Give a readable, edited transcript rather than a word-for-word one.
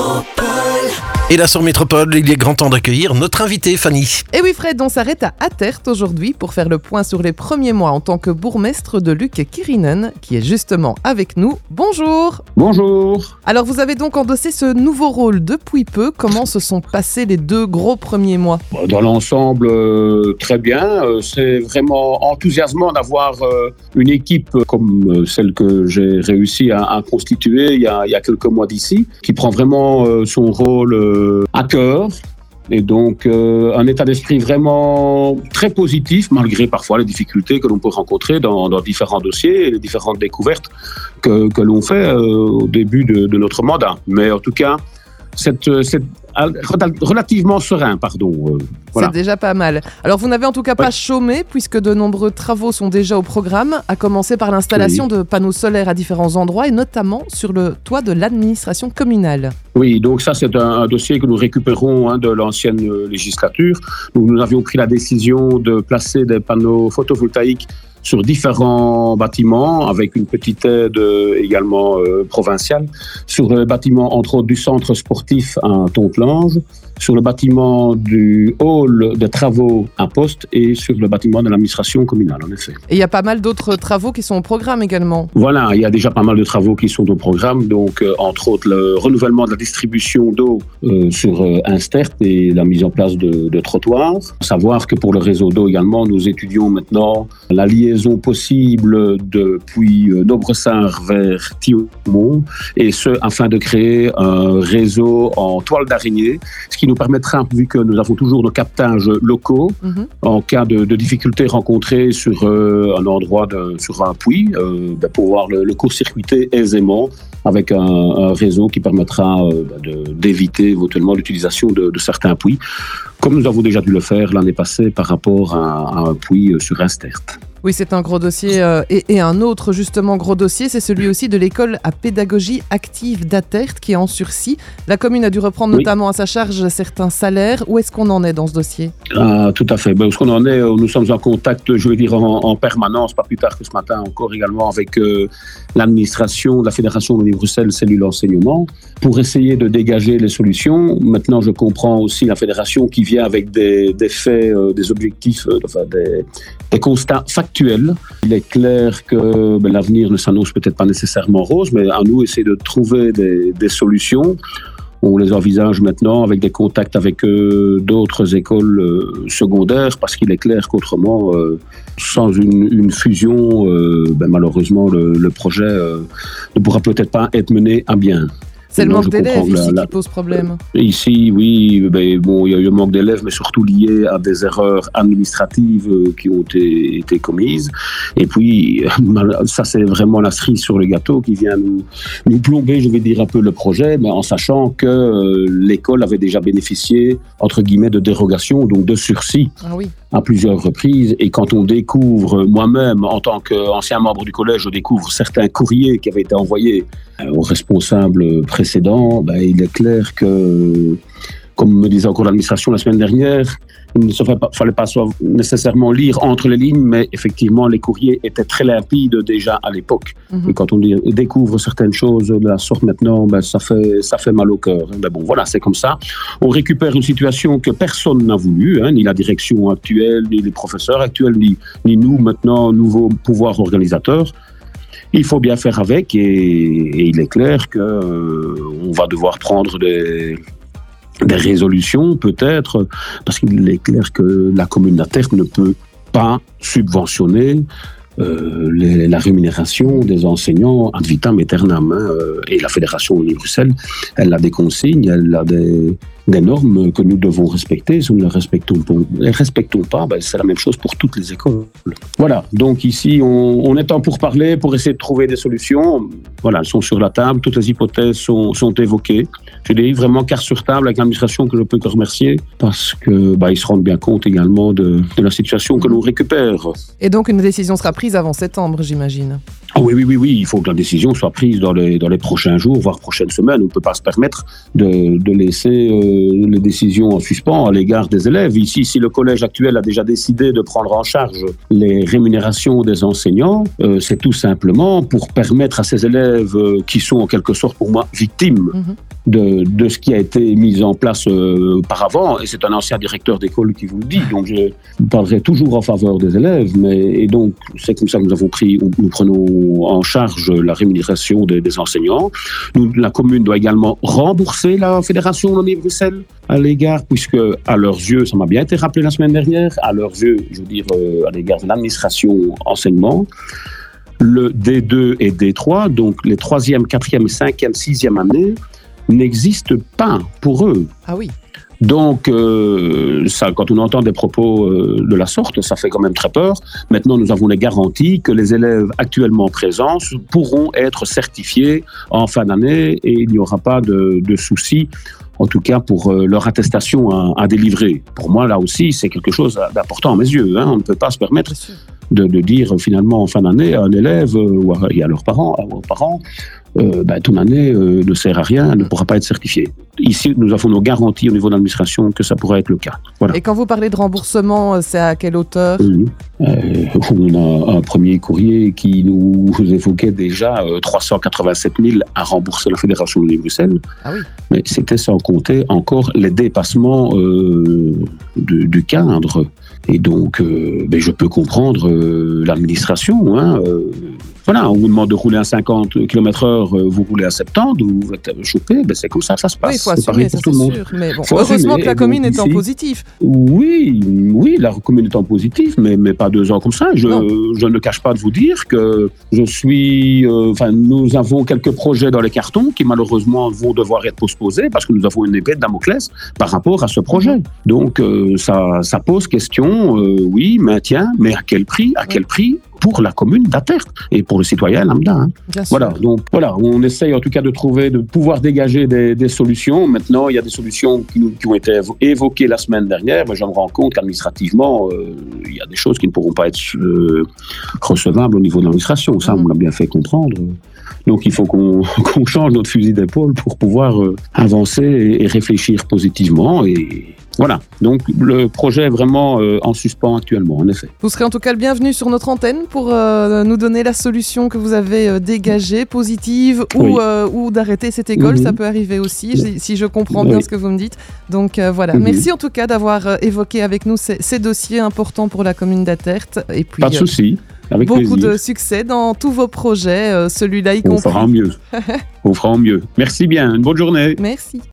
Et là sur Métropole, il est grand temps d'accueillir notre invitée Fanny. Et oui Fred, on s'arrête à Attert aujourd'hui pour faire le point sur les premiers mois en tant que bourgmestre de Luc Kirinen, qui est justement avec nous. Bonjour. Bonjour. Alors vous avez donc endossé ce nouveau rôle depuis peu. Comment se sont passés les 2 gros premiers mois ? Dans l'ensemble, très bien. C'est vraiment enthousiasmant d'avoir une équipe comme celle que j'ai réussi à constituer il y a quelques mois d'ici, qui prend vraiment son rôle à cœur. Et donc, un état d'esprit vraiment très positif, malgré parfois les difficultés que l'on peut rencontrer dans différents dossiers et les différentes découvertes que l'on fait au début de notre mandat. Mais en tout cas, c'est relativement serein, voilà. C'est déjà pas mal. Alors, vous n'avez en tout cas pas chômé, puisque de nombreux travaux sont déjà au programme, à commencer par l'installation de panneaux solaires à différents endroits, et notamment sur le toit de l'administration communale. Oui, donc ça, c'est un dossier que nous récupérons de l'ancienne législature. Nous avions pris la décision de placer des panneaux photovoltaïques sur différents bâtiments, avec une petite aide également provinciale, sur le bâtiment, entre autres, du centre sportif à Tontlange, sur le bâtiment du hall de travaux à Poste et sur le bâtiment de l'administration communale, en effet. Et il y a pas mal d'autres travaux qui sont au programme également. Voilà, il y a déjà pas mal de travaux qui sont au programme, donc entre autres le renouvellement de la distribution d'eau sur Instert et la mise en place de trottoirs. À savoir que pour le réseau d'eau également, nous étudions maintenant la liaison possible depuis Nobressart vers Thiaumont, et ce afin de créer un réseau en toile d'araignée, ce qui nous permettra, vu que nous avons toujours nos captages locaux, en cas de difficultés rencontrées sur un endroit, sur un puits, pouvoir le court-circuiter aisément avec un réseau qui permettra d'éviter éventuellement l'utilisation de certains puits, comme nous avons déjà dû le faire l'année passée par rapport à un puits sur Instert. Oui, c'est un gros dossier. Et un autre, justement, gros dossier, c'est celui aussi de l'école à pédagogie active d'Attert, qui est en sursis. La commune a dû reprendre notamment à sa charge certains salaires. Où est-ce qu'on en est dans ce dossier ? Tout à fait. Où est-ce qu'on en est ? Nous sommes en contact, je veux dire, en permanence, pas plus tard que ce matin encore également, avec l'administration de la Fédération Wallonie-Bruxelles Cellule Enseignement, pour essayer de dégager les solutions. Maintenant, je comprends aussi la Fédération qui vient avec des faits, des objectifs, des constats factuels. Il est clair que l'avenir ne s'annonce peut-être pas nécessairement rose, mais à nous essayer de trouver des solutions. On les envisage maintenant avec des contacts avec d'autres écoles secondaires, parce qu'il est clair qu'autrement, sans une fusion, malheureusement, le projet ne pourra peut-être pas être mené à bien. C'est le manque d'élèves ici qui pose problème. Ici, oui, il y a eu un manque d'élèves, mais surtout lié à des erreurs administratives qui ont été commises. Et puis, ça, c'est vraiment la cerise sur le gâteau qui vient nous plomber, je vais dire, un peu le projet, mais en sachant que l'école avait déjà bénéficié, entre guillemets, de dérogation, donc de sursis. À plusieurs reprises. Et quand on découvre, moi-même, en tant qu'ancien membre du collège, je découvre certains courriers qui avaient été envoyés aux responsables précédents, il est clair que, comme me disait encore l'administration la semaine dernière, il ne fallait pas nécessairement lire entre les lignes, mais effectivement, les courriers étaient très limpides déjà à l'époque. Et quand on découvre certaines choses de la sorte maintenant, ça fait mal au cœur. Mais bon, voilà, c'est comme ça. On récupère une situation que personne n'a voulu, ni la direction actuelle, ni les professeurs actuels, ni nous, maintenant, nouveaux pouvoirs organisateurs. Il faut bien faire avec, et il est clair qu'on va devoir prendre des résolutions, peut-être, parce qu'il est clair que la commune d'Attert ne peut pas subventionner la rémunération des enseignants ad vitam aeternam. Et la Fédération Wallonie-Bruxelles, elle a des consignes, elle a des normes que nous devons respecter. Si nous ne les respectons pas, c'est la même chose pour toutes les écoles. Voilà, donc ici, on est en pourparlers pour essayer de trouver des solutions. Voilà, elles sont sur la table, toutes les hypothèses sont évoquées. Je dis vraiment carte sur table avec l'administration, que je peux que remercier, parce que ils se rendent bien compte également de la situation que l'on récupère. Et donc une décision sera prise avant septembre, j'imagine. Oui, il faut que la décision soit prise dans les prochains jours, voire prochaines semaines. On ne peut pas se permettre de laisser les décisions en suspens à l'égard des élèves. Ici, si le collège actuel a déjà décidé de prendre en charge les rémunérations des enseignants, c'est tout simplement pour permettre à ces élèves qui sont en quelque sorte pour moi victimes de ce qui a été mis en place auparavant. Et c'est un ancien directeur d'école qui vous le dit. Donc je parlerai toujours en faveur des élèves. Et donc c'est comme ça que nous prenons en charge la rémunération des enseignants. La commune doit également rembourser la Fédération Wallonie-Bruxelles à l'égard, puisque à leurs yeux, ça m'a bien été rappelé la semaine dernière, à leurs yeux, je veux dire à l'égard de l'administration enseignement, le D2 et D3, donc les 3e, 4e, 5e, 6e années, n'existent pas pour eux. Ah oui. Donc, ça, quand on entend des propos de la sorte, ça fait quand même très peur. Maintenant, nous avons les garanties que les élèves actuellement présents pourront être certifiés en fin d'année et il n'y aura pas de soucis, en tout cas pour leur attestation à délivrer. Pour moi, là aussi, c'est quelque chose d'important à mes yeux. On ne peut pas se permettre de dire finalement en fin d'année à un élève et à leurs parents, ton année ne sert à rien, elle ne pourra pas être certifiée. Ici, nous avons nos garanties au niveau de l'administration que ça pourrait être le cas. Voilà. Et quand vous parlez de remboursement, c'est à quelle hauteur ? On a un premier courrier qui nous évoquait déjà 387 000 à rembourser la Fédération Wallonie-Bruxelles. Ah oui. Mais c'était sans compter encore les dépassements du cadre. Et donc, je peux comprendre l'administration. Voilà, on vous demande de rouler à 50 km/h, vous roulez à 70, vous êtes chopé, c'est comme ça que ça se passe. Oui, il faut assumer, ça c'est sûr. Mais bon, heureusement assumer, que la commune est en positif. Oui, la commune est en positif, mais pas 2 ans comme ça. Je ne cache pas de vous dire que nous avons quelques projets dans les cartons qui malheureusement vont devoir être postposés parce que nous avons une épée de Damoclès par rapport à ce projet. Donc ça pose question, maintien, mais à quel prix pour la commune d'Attert et pour le citoyen lambda. Voilà, donc voilà, on essaye en tout cas de pouvoir dégager des solutions. Maintenant, il y a des solutions qui ont été évoquées la semaine dernière, mais je me rends compte qu'administrativement, il y a des choses qui ne pourront pas être recevables au niveau de l'administration. Ça, on l'a bien fait comprendre. Donc il faut qu'on change notre fusil d'épaule pour pouvoir avancer et réfléchir positivement. Et voilà, donc le projet est vraiment en suspens actuellement, en effet. Vous serez en tout cas le bienvenu sur notre antenne pour nous donner la solution que vous avez dégagée, positive, ou d'arrêter cette école. Ça peut arriver aussi, si je comprends bien ce que vous me dites. Donc voilà, merci en tout cas d'avoir évoqué avec nous ces dossiers importants pour la commune d'Attert. Et puis, pas de souci. Avec beaucoup plaisir. de succès dans tous vos projets, celui-là y compris. On fera en mieux. Merci bien. Une bonne journée. Merci.